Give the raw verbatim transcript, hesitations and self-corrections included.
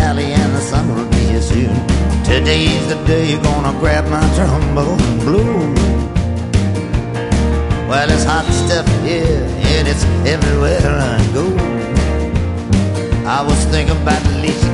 alley and the sun will be here soon. Today's the day you're gonna grab my trombone blue. Well, it's hot stuff here and it's everywhere I go. I was thinking about the least